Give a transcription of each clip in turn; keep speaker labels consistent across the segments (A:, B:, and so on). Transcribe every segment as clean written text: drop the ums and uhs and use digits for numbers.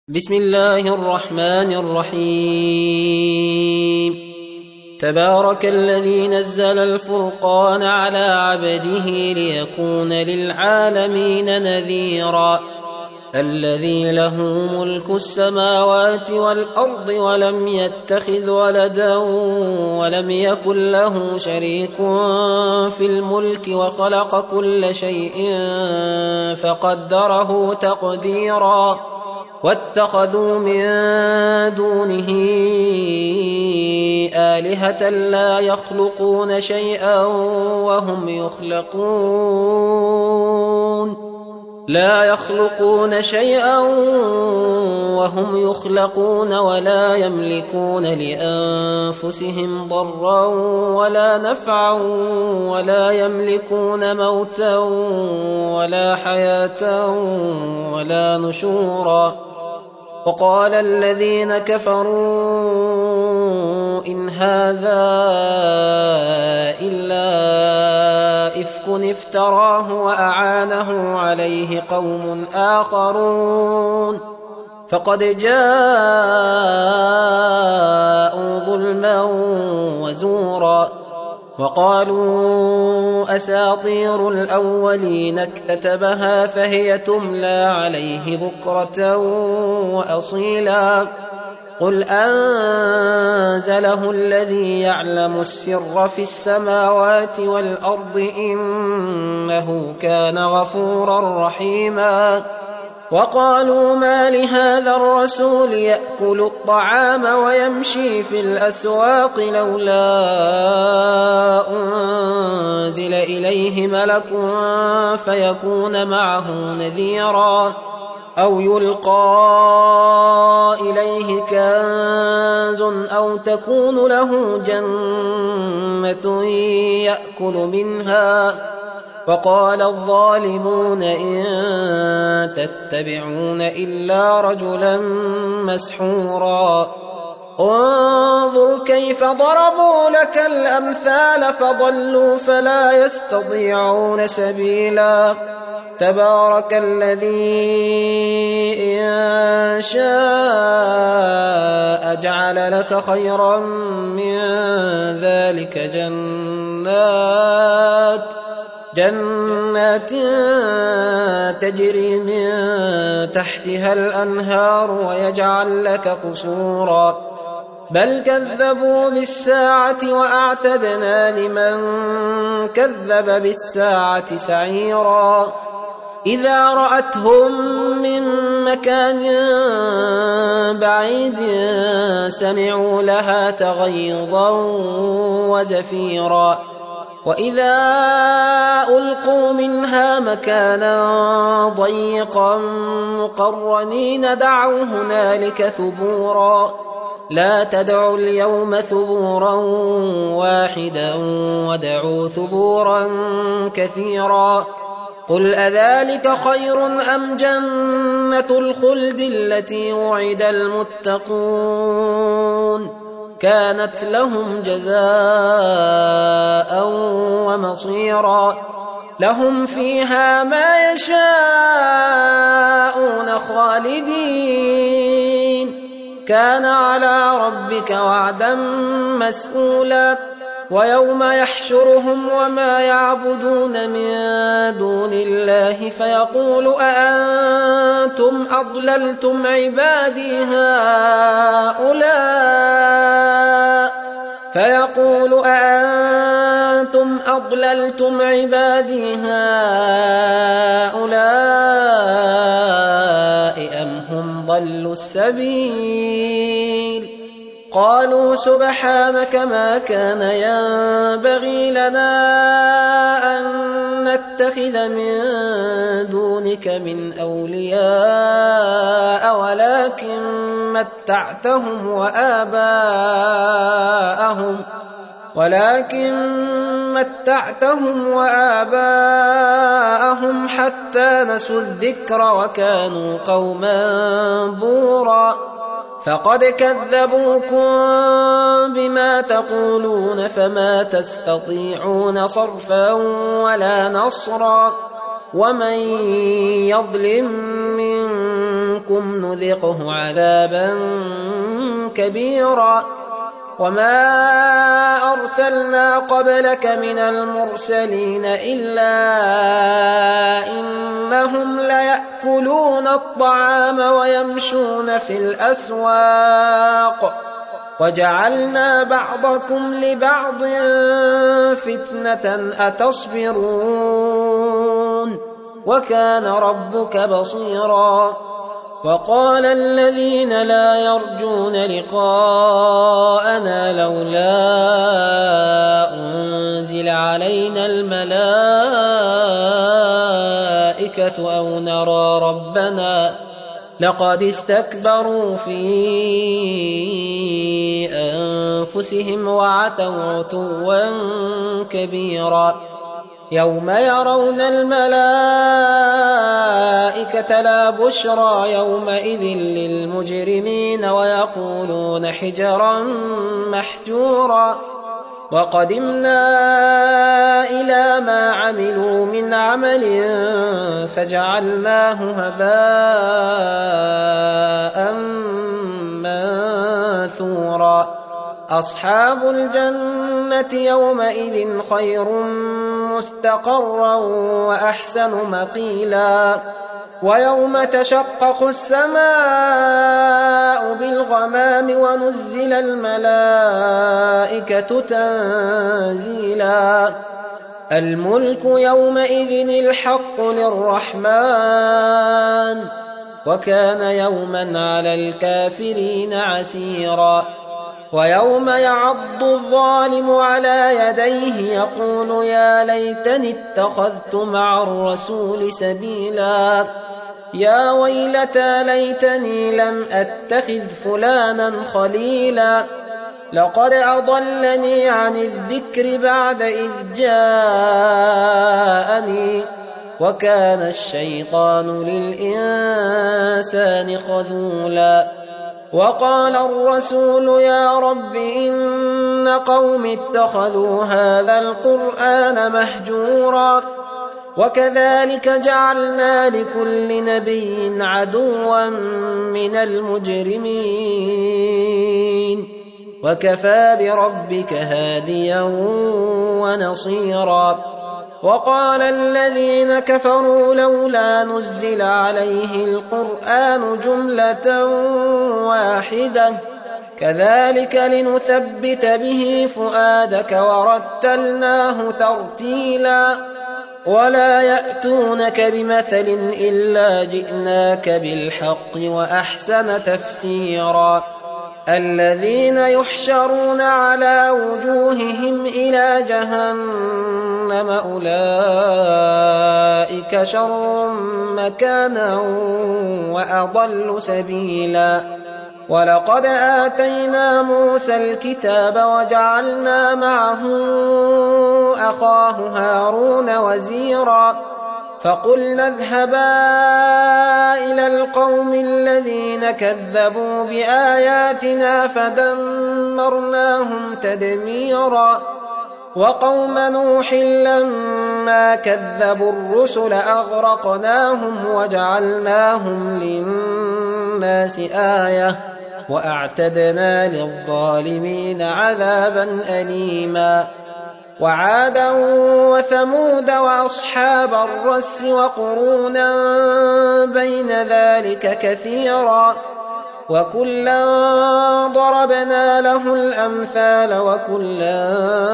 A: بسم الله الرحمن الرحيم. تبارك الذي نزل الفرقان على عبده ليكون للعالمين نذيرا. الذي له ملك السماوات والأرض ولم يتخذ ولدا ولم يكن له شريك في الملك وخلق كل شيء فقدره تقديرا. واتخذوا من دونه آلهة لا يخلقون شيئا وهم يخلقون ولا يملكون لأنفسهم ضرا ولا نفعا ولا يملكون موتا ولا حياة ولا نشورا. وقال الذين كفروا إن هذا إلا إفك افتراه وأعانه عليه قوم آخرون فقد جاءوا ظلما وزورا. وقالوا أساطير الأولين اكتتبها فهي تملى عليه بكرة وأصيلا. قل أنزله الذي يعلم السر في السماوات والأرض إنه كان غفورا رحيما. وقالوا ما لهذا الرسول يأكل الطعام ويمشي في الأسواق لولا أنزل إليه ملك فيكون معه نذيرا أو يلقى إليه كنز أو تكون له جنة يأكل منها. وقال الظالمون إن تتبعون إلا رجلا مسحورا. انظر كيف ضربوا لك الأمثال فضلوا فلا يستطيعون سبيلا. تبارك الذي إن شاء جعل لك خيرا من ذلك جنات تجري من تحتها الأنهار ويجعل لك قصورا. بل كذبوا بالساعة وأعتدنا لمن كذب بالساعة سعيرا. إذا رأتهم من مكان بعيد سمعوا لها تغيظا وزفيرا. وإذا ألقوا منها مكانا ضيقا مقرنين دعوا هنالك ثبورا. لا تدعوا اليوم ثبورا واحدا ودعوا ثبورا كثيرا. قل أذلك خير أم جنة الخلد التي وعد المتقون كانت لهم جزاء ومصيرا. لهم فيها ما يشاءون خالدين كان على ربك وعدا مسئولا. ويوم يحشرهم وما يعبدون من دون الله فيقول أأنتم أضللتم عبادي هؤلاء أم هم ضلوا السبيل. قالوا سبحانك ما كان ينبغي لنا أن نتخذ من دونك من أولياء ولكن متعتهم وآباءهم حتى نسوا الذكر وكانوا قوما بورا. فقد كذبوكم بما تقولون فما تستطيعون صرفا ولا نصرا. ومن يظلم منكم نذقه عذابا كبيرا وما أرسلنا قبلك من المرسلين إلا إنهم ليأكلون الطعام ويمشون في الأسواق وجعلنا بعضكم لبعض فتنة أتصبرون وكان ربك بصيرا وقال الذين لا يرجون لقاءنا لولا أنزل علينا الملائكة أو نرى ربنا لقد استكبروا في أنفسهم وعتوا عتوا كبيرا يوم يرون الملائكة لا بشرى يومئذ للمجرمين ويقولون حجرا محجورا وقدمنا إلى ما عملوا من عمل فجعلناه هباء منثورا أصحاب الجنة يومئذ خير مستقرا وأحسن مقيلا ويوم تشقق السماء بالغمام ونزل الملائكة تنزيلا الملك يومئذ الحق للرحمن وكان يوما على الكافرين عسيرا ويوم يعض الظالم على يديه يقول يا ليتني اتخذت مع الرسول سبيلا يا ويلتى ليتني لم أتخذ فلانا خليلا لقد أضلني عن الذكر بعد إذ جاءني وكان الشيطان للإنسان خذولا وقال الرسول يا رب إن قوم اتخذوا هذا القرآن مهجورا وكذلك جعلنا لكل نبي عدوا من المجرمين وكفى بربك هاديا ونصيرا وقال الذين كفروا لولا نزل عليه القرآن جملة واحدة كذلك لنثبت به فؤادك ورتلناه ترتيلا ولا يأتونك بمثل إلا جئناك بالحق وأحسن تفسيرا الذين يحشرون على وجوههم إلى جهنم أولئك شر مكانا وأضل سبيلا ولقد آتينا موسى الكتاب وجعلنا معه أخاه هارون وزيرا فقلنا اذهبا إلى القوم الذين كذبوا بآياتنا فدمرناهم تدميرا وقوم نوح لما كذبوا الرسل أغرقناهم وجعلناهم للناس آية وأعتدنا للظالمين عذابا أليما وعادا وثمود وأصحاب الرس وقرونا بين ذلك كثيرا وكلا ضربنا له الأمثال وكلا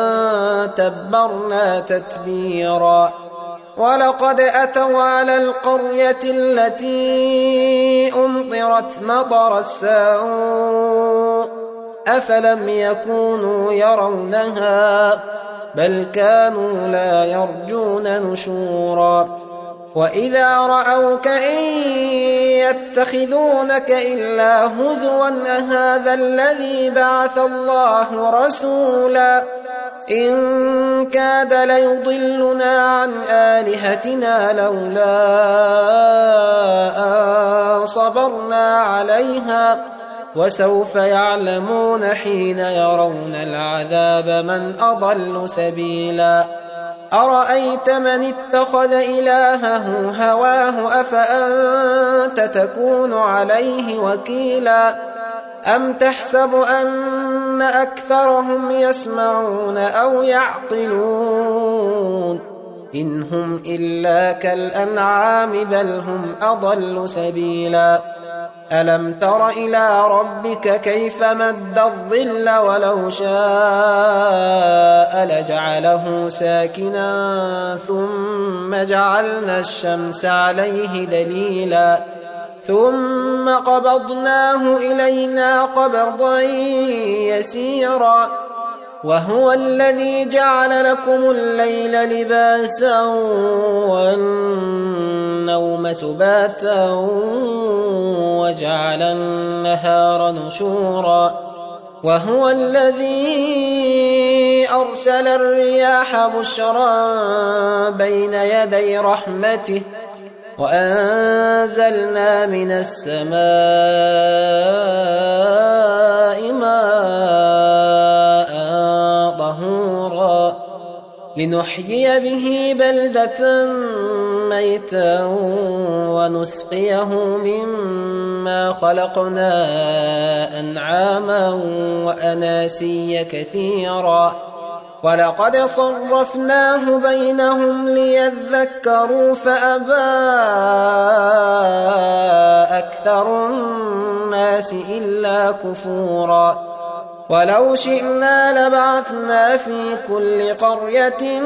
A: تبرنا تتبيرا ولقد أتوا على القرية التي أمطرت مطر السوء أفلم يكونوا يرونها بل كانوا لا يرجون نشورا وإذا رأوك إن يتخذونك إلا هزوا أهذا الذي بعث الله رسولا إن كاد ليضلنا عن آلهتنا لولا أن صبرنا عليها وسوف يعلمون حين يرون العذاب من أضل سبيلا أرأيت من اتخذ إلهه هواه أفأنت تكون عليه وكيلا أم تحسب أن أكثرهم يسمعون أو يعقلون إن هم إلا كالأنعام بل هم أضل سبيلا ألم تر إلى ربك كيف مد الظل ولو شاء لجعله ساكنا ثم جعلنا الشمس عليه دليلا ثم قبضناه إلينا قبضا يسيرا وهو الذي جعل لكم الليل لباسا والنوم سباتا وجعل النهار نشورا وهو الذي أرسل الرياح بشرا بين يدي رحمته وأنزلنا من السماء ماء طهورا لنحيي به بلدة ميتا ونسقيه مما خلقنا أنعاما وأناسيا كثيرا ولقد صرفناه بينهم ليذكروا فأبى أكثر الناس إلا كفورا ولو شئنا لبعثنا في كل قرية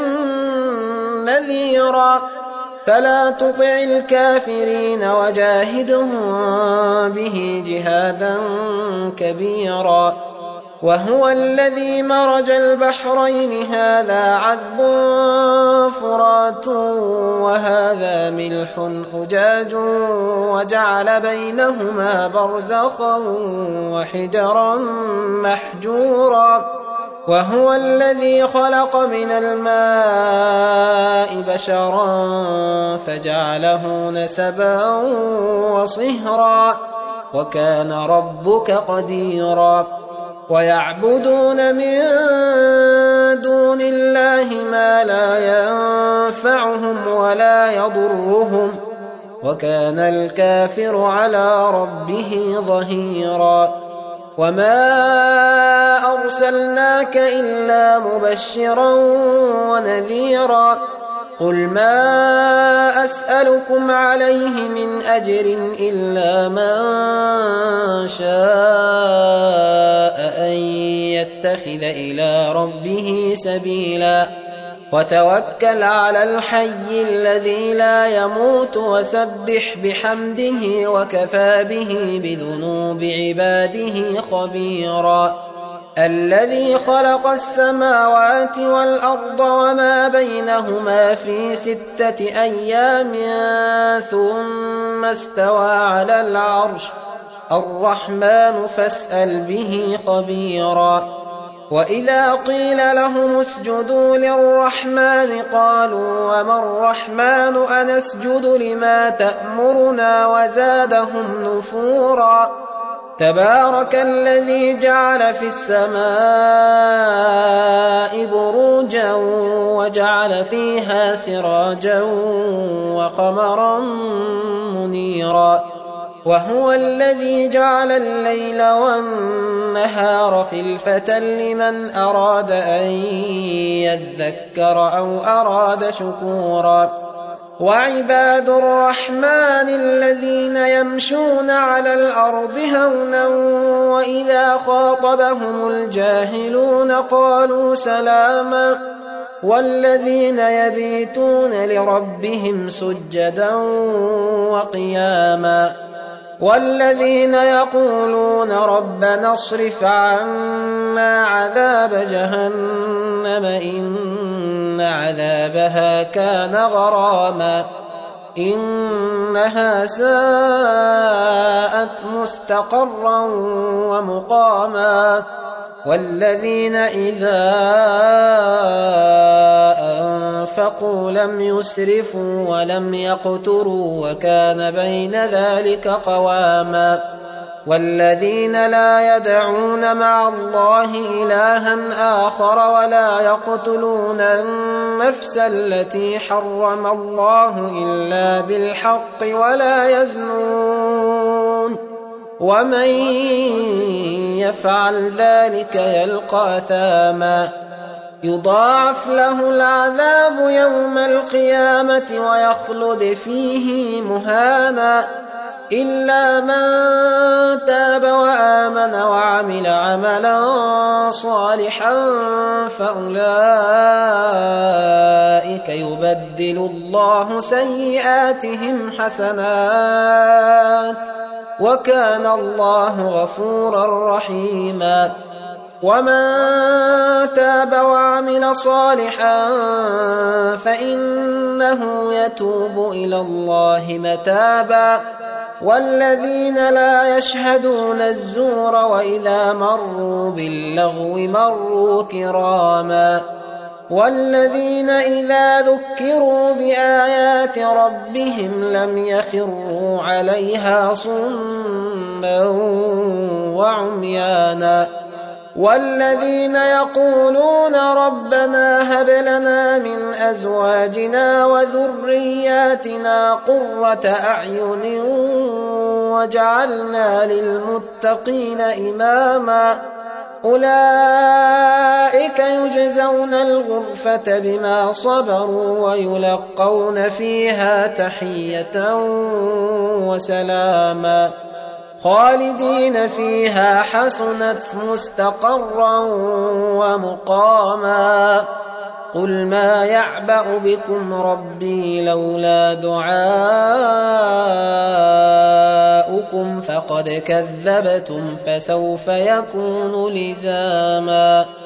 A: نذيرا فلا تطع الكافرين وجاهدهم به جهادا كبيرا وهو الذي مرج البحرين هذا عذب فرات وهذا ملح أجاج وجعل بينهما برزخا وحجرا محجورا وهو الذي خلق من الماء بشرا فجعله نسبا وصهرا وكان ربك قديرا ويعبدون من دون الله ما لا ينفعهم ولا يضرهم وكان الكافر على ربه ظهيرا وما أرسلناك إلا مبشرا ونذيرا قل ما أسألكم عليه من أجر إلا من شاء أن يتخذ إلى ربه سبيلا وتوكل على الحي الذي لا يموت وسبح بحمده وكفى به بذنوب عباده خبيرا الذي خلق السماوات والأرض وما بينهما في 6 أيام ثم استوى على العرش الرحمن فاسأل به خبيرا وإذا قيل لهم اسجدوا للرحمن قالوا وما الرحمن أنسجد لما تأمرنا وزادهم نفورا تبارك الذي جعل في السماء بروجا وجعل فيها سراجا وقمرا منيرا وهو الذي جعل الليل والنهار خلفة لمن أراد أن يذكر أو أراد شكورا وعباد الرحمن الذين يمشون على الأرض هونا وإذا خاطبهم الجاهلون قالوا سلاما والذين يبيتون لربهم سجدا وقياما والذين يقولون ربنا اصرف عنا عذاب جهنم إن عذابها كان غراما إنها ساءت مستقرا ومقاما والذين إذا أنفقوا لم يسرفوا ولم يقتروا وكان بين ذلك قواما والذين لا يدعون مع الله إلها آخر ولا يقتلون النفس التي حرم الله إلا بالحق ولا يزنون ومن يفعل ذلك يلقى أثاما يضاعف له العذاب يوم القيامة ويخلد فيه مهانا إلا من تاب وآمن وعمل عملا صالحا فأولئك يبدل الله سيئاتهم حسنات وكان الله غفورا رحيما ومن تاب وعمل صالحا فإنه يتوب إلى الله متابا والذين لا يشهدون الزور وإذا مروا باللغو مروا كراما والذين إذا ذكروا بآيات ربهم لم يخروا عليها صما وعميانا والذين يقولون ربنا هب لنا من أزواجنا وذرياتنا قرة أعين وجعلنا للمتقين إماما أولئك يجزون الغرفة بما صبروا ويلقون فيها تحية وسلاما خالدين فيها حسنت مستقرا ومقاما قل ما يعبأ بكم ربي لولا دعاؤكم فقد كذبتم فسوف يكون لزاما